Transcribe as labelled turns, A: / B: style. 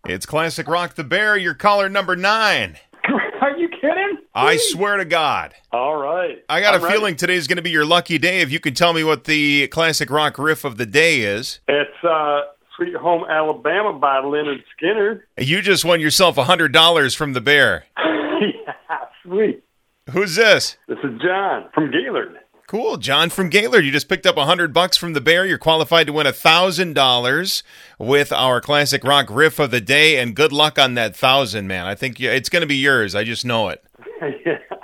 A: It's Classic Rock the Bear, your caller number 9.
B: Are you kidding?
A: I swear to God.
B: All right.
A: I got
B: I'm
A: a feeling today's going to be your lucky day if you can tell me what the Classic Rock riff of the day is.
B: It's Sweet Home Alabama by Leonard Skinner.
A: You just won yourself $100 from the Bear.
B: Yeah, sweet.
A: Who's this?
B: This is John from Gaylord.
A: Cool, John from Gaylord. You just picked up $100 from the Bear. You're qualified to win $1,000 with our Classic Rock riff of the day, and good luck on that 1,000, man. I think it's going to be yours. I just know it.
B: Yeah.